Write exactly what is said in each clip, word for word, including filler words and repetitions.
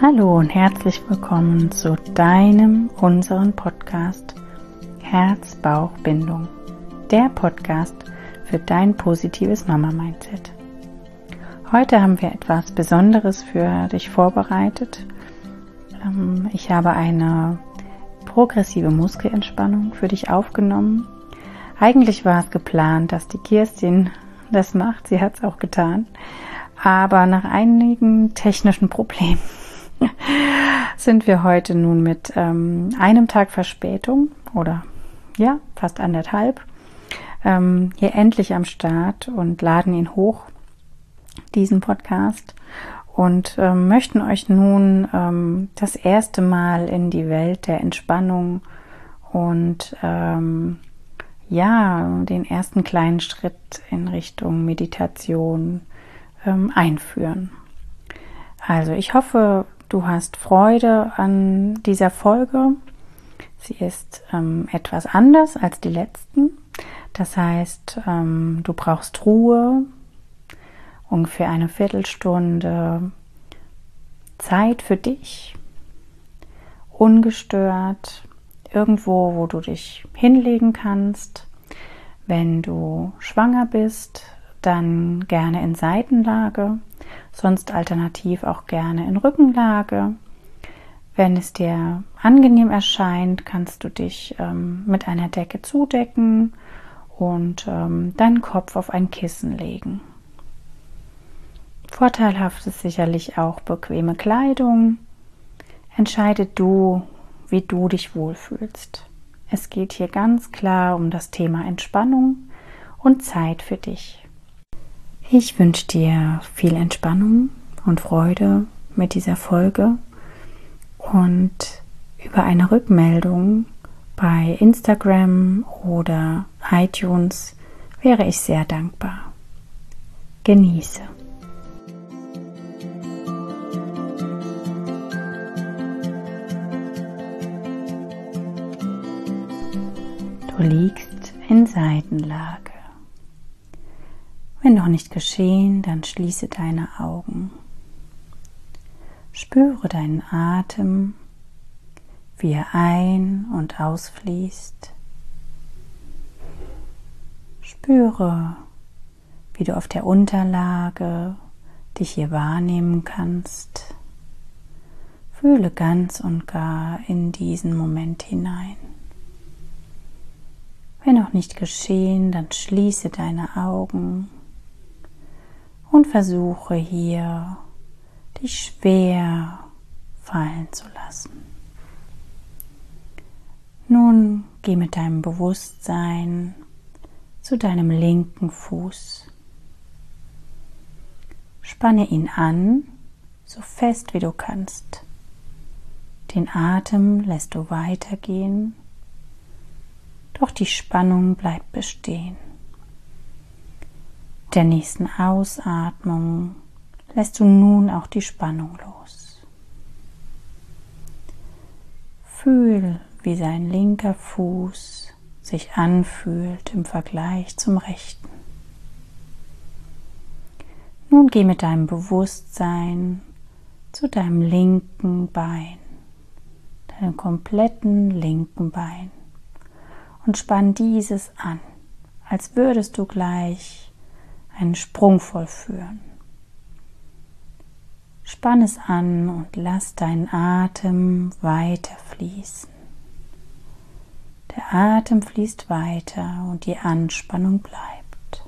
Hallo und herzlich willkommen zu deinem, unseren Podcast Herz-Bauch-Bindung, der Podcast für dein positives Mama-Mindset. Heute haben wir etwas Besonderes für dich vorbereitet. Ich habe eine progressive Muskelentspannung für dich aufgenommen. Eigentlich war es geplant, dass die Kirstin das macht, sie hat es auch getan, aber nach einigen technischen Problemen sind wir heute nun mit ähm, einem Tag Verspätung oder ja, fast anderthalb ähm, hier endlich am Start und laden ihn hoch, diesen Podcast, und ähm, möchten euch nun ähm, das erste Mal in die Welt der Entspannung und ähm, ja, den ersten kleinen Schritt in Richtung Meditation ähm, einführen. Also ich hoffe, du hast Freude an dieser Folge. Sie ist ähm, etwas anders als die letzten. Das heißt, ähm, du brauchst Ruhe, ungefähr eine Viertelstunde Zeit für dich, ungestört, irgendwo, wo du dich hinlegen kannst. Wenn du schwanger bist, dann gerne in Seitenlage, sonst alternativ auch gerne in Rückenlage. Wenn es dir angenehm erscheint, kannst du dich ähm, mit einer Decke zudecken und ähm, deinen Kopf auf ein Kissen legen. Vorteilhaft ist sicherlich auch bequeme Kleidung. Entscheide du, wie du dich wohlfühlst. Es geht hier ganz klar um das Thema Entspannung und Zeit für dich. Ich wünsche dir viel Entspannung und Freude mit dieser Folge und über eine Rückmeldung bei Instagram oder iTunes wäre ich sehr dankbar. Genieße. Du liegst in Seitenlage. Wenn noch nicht geschehen, dann schließe deine Augen. Spüre deinen Atem, wie er ein- und ausfließt. Spüre, wie du auf der Unterlage dich hier wahrnehmen kannst. Fühle ganz und gar in diesen Moment hinein. Wenn noch nicht geschehen, dann schließe deine Augen und versuche hier, dich schwer fallen zu lassen. Nun geh mit deinem Bewusstsein zu deinem linken Fuß. Spanne ihn an, so fest wie du kannst. Den Atem lässt du weitergehen, doch die Spannung bleibt bestehen. Mit der nächsten Ausatmung lässt du nun auch die Spannung los. Fühl, wie sein linker Fuß sich anfühlt im Vergleich zum rechten. Nun geh mit deinem Bewusstsein zu deinem linken Bein, deinem kompletten linken Bein, und spann dieses an, als würdest du gleich einen Sprung vollführen. Spann es an und lass deinen Atem weiter fließen. Der Atem fließt weiter und die Anspannung bleibt.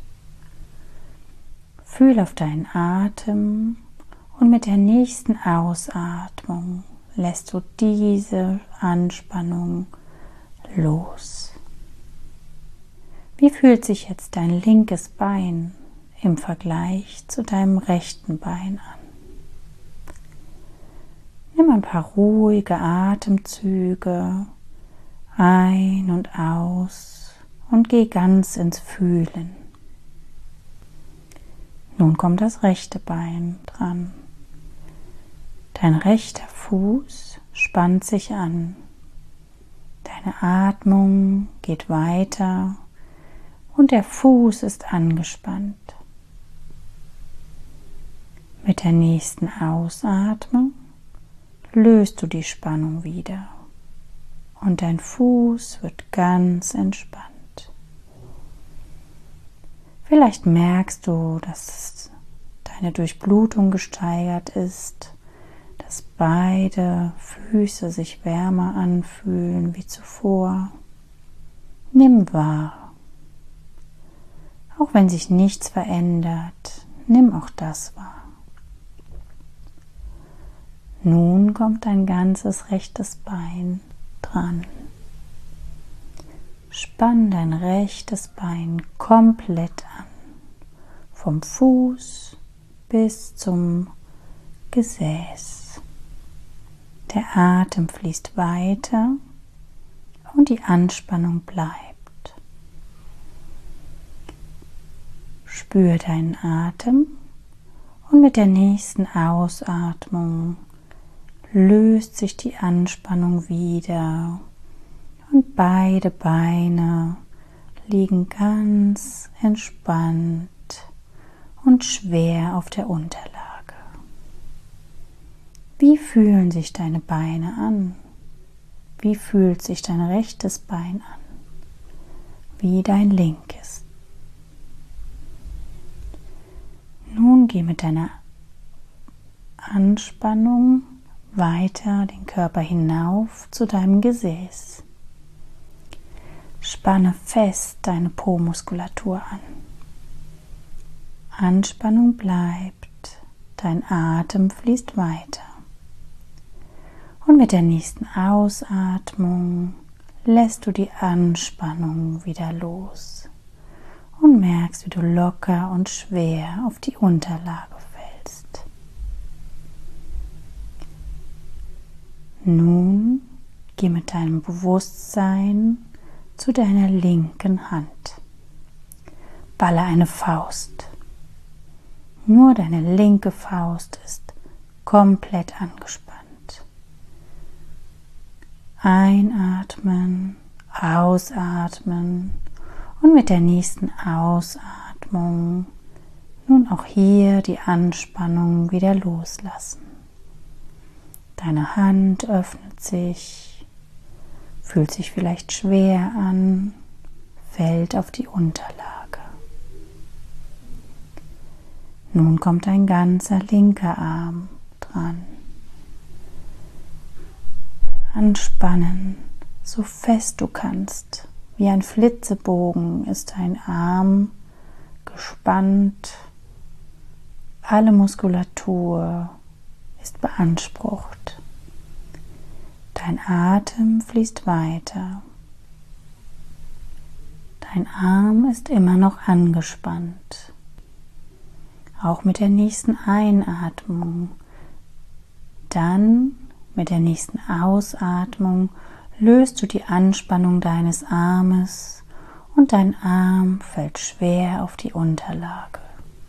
Fühl auf deinen Atem und mit der nächsten Ausatmung lässt du diese Anspannung los. Wie fühlt sich jetzt dein linkes Bein im Vergleich zu deinem rechten Bein an? Nimm ein paar ruhige Atemzüge ein und aus und geh ganz ins Fühlen. Nun kommt das rechte Bein dran. Dein rechter Fuß spannt sich an. Deine Atmung geht weiter und der Fuß ist angespannt. Mit der nächsten Ausatmung löst du die Spannung wieder und dein Fuß wird ganz entspannt. Vielleicht merkst du, dass deine Durchblutung gesteigert ist, dass beide Füße sich wärmer anfühlen wie zuvor. Nimm wahr. Auch wenn sich nichts verändert, nimm auch das wahr. Nun kommt dein ganzes rechtes Bein dran. Spann dein rechtes Bein komplett an, vom Fuß bis zum Gesäß. Der Atem fließt weiter und die Anspannung bleibt. Spür deinen Atem und mit der nächsten Ausatmung löst sich die Anspannung wieder und beide Beine liegen ganz entspannt und schwer auf der Unterlage. Wie fühlen sich deine Beine an? Wie fühlt sich dein rechtes Bein an? Wie dein linkes? Nun geh mit deiner Anspannung weiter den Körper hinauf zu deinem Gesäß. Spanne fest deine Po-Muskulatur an. Anspannung bleibt, dein Atem fließt weiter. Und mit der nächsten Ausatmung lässt du die Anspannung wieder los und merkst, wie du locker und schwer auf die Unterlage fällst. Nun geh mit deinem Bewusstsein zu deiner linken Hand. Balle eine Faust. Nur deine linke Faust ist komplett angespannt. Einatmen, ausatmen und mit der nächsten Ausatmung nun auch hier die Anspannung wieder loslassen. Deine Hand öffnet sich, fühlt sich vielleicht schwer an, fällt auf die Unterlage. Nun kommt dein ganzer linker Arm dran. Anspannen, so fest du kannst. Wie ein Flitzebogen ist dein Arm gespannt. Alle Muskulatur ist beansprucht. Dein Atem fließt weiter. Dein Arm ist immer noch angespannt. Auch mit der nächsten Einatmung. Dann mit der nächsten Ausatmung löst du die Anspannung deines Armes und dein Arm fällt schwer auf die Unterlage.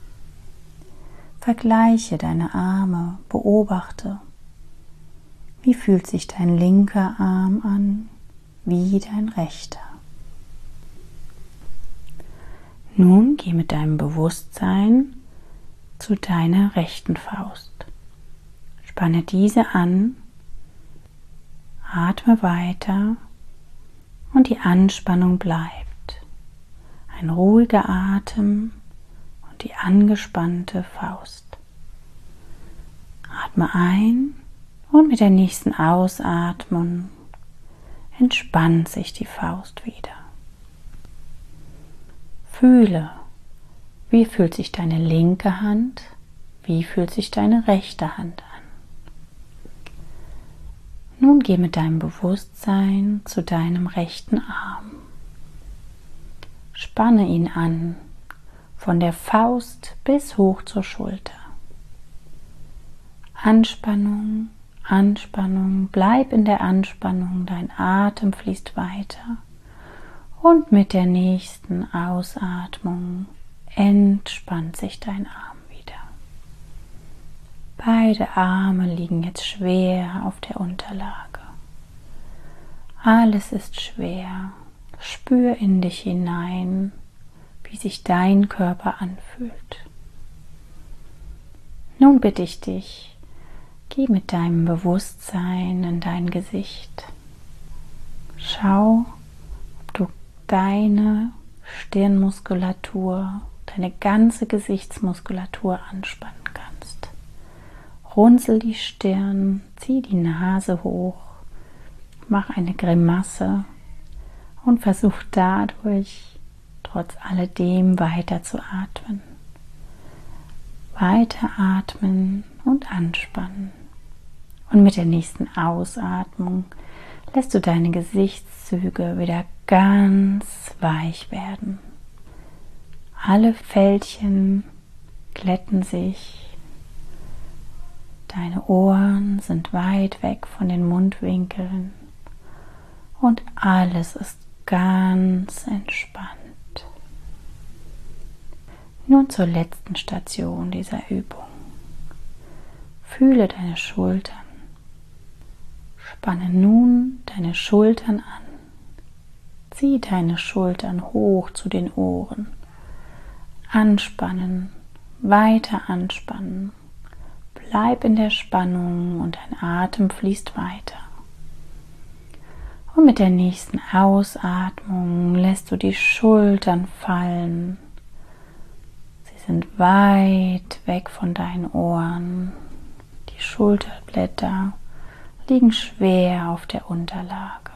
Vergleiche deine Arme, beobachte. Wie fühlt sich dein linker Arm an, wie dein rechter? Nun geh mit deinem Bewusstsein zu deiner rechten Faust. Spanne diese an, atme weiter und die Anspannung bleibt. Ein ruhiger Atem und die angespannte Faust. Atme ein und mit der nächsten Ausatmung entspannt sich die Faust wieder. Fühle, wie fühlt sich deine linke Hand, wie fühlt sich deine rechte Hand an. Nun geh mit deinem Bewusstsein zu deinem rechten Arm. Spanne ihn an, von der Faust bis hoch zur Schulter. Anspannung, Anspannung, bleib in der Anspannung, dein Atem fließt weiter und mit der nächsten Ausatmung entspannt sich dein Arm wieder. Beide Arme liegen jetzt schwer auf der Unterlage. Alles ist schwer. Spür in dich hinein, wie sich dein Körper anfühlt. Nun bitte ich dich, Geh mit deinem Bewusstsein in dein Gesicht. Schau, ob du deine Stirnmuskulatur, deine ganze Gesichtsmuskulatur anspannen kannst. Runzel die Stirn, zieh die Nase hoch, mach eine Grimasse und versuch dadurch trotz alledem weiter zu atmen. Weiter atmen und anspannen. Und mit der nächsten Ausatmung lässt du deine Gesichtszüge wieder ganz weich werden. Alle Fältchen glätten sich. Deine Ohren sind weit weg von den Mundwinkeln und alles ist ganz entspannt. Nun zur letzten Station dieser Übung. Fühle deine Schultern. Spanne nun deine Schultern an. Zieh deine Schultern hoch zu den Ohren. Anspannen, weiter anspannen. Bleib in der Spannung und dein Atem fließt weiter. Und mit der nächsten Ausatmung lässt du die Schultern fallen. Sie sind weit weg von deinen Ohren. Die Schulterblätter liegen schwer auf der Unterlage.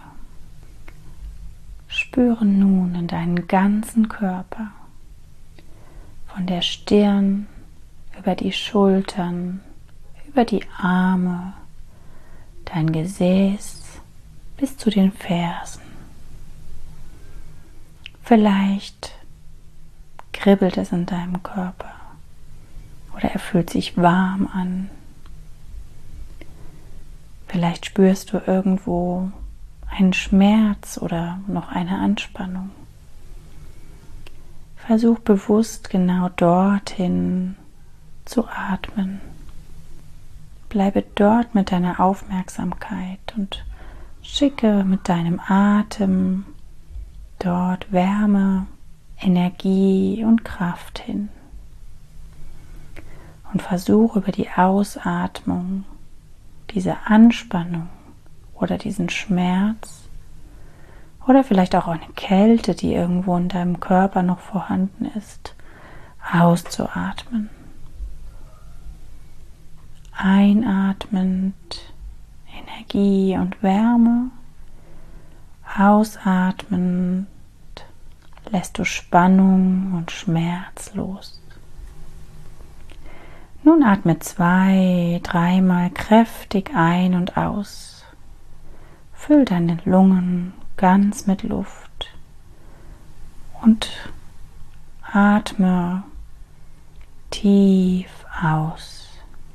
Spüre nun in deinen ganzen Körper, von der Stirn über die Schultern, über die Arme, dein Gesäß bis zu den Fersen. Vielleicht kribbelt es in deinem Körper oder er fühlt sich warm an. Vielleicht spürst du irgendwo einen Schmerz oder noch eine Anspannung. Versuch bewusst genau dorthin zu atmen. Bleibe dort mit deiner Aufmerksamkeit und schicke mit deinem Atem dort Wärme, Energie und Kraft hin. Und versuche über die Ausatmung diese Anspannung oder diesen Schmerz oder vielleicht auch eine Kälte, die irgendwo in deinem Körper noch vorhanden ist, auszuatmen. Einatmend Energie und Wärme, ausatmend lässt du Spannung und Schmerz los. Nun atme zwei, dreimal kräftig ein und aus. Füll deine Lungen ganz mit Luft und atme tief aus.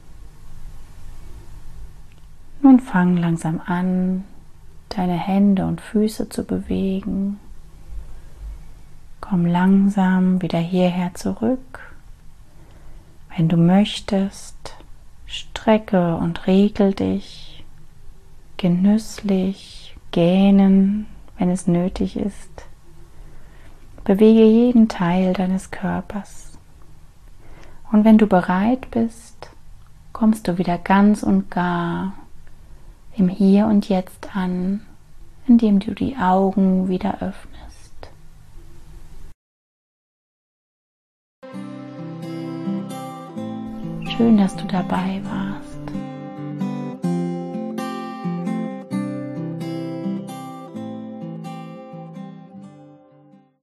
Nun fang langsam an, deine Hände und Füße zu bewegen. Komm langsam wieder hierher zurück. Wenn du möchtest, strecke und regel dich, genüsslich, gähnen, wenn es nötig ist. Bewege jeden Teil deines Körpers. Und wenn du bereit bist, kommst du wieder ganz und gar im Hier und Jetzt an, indem du die Augen wieder öffnest. Schön, dass du dabei warst.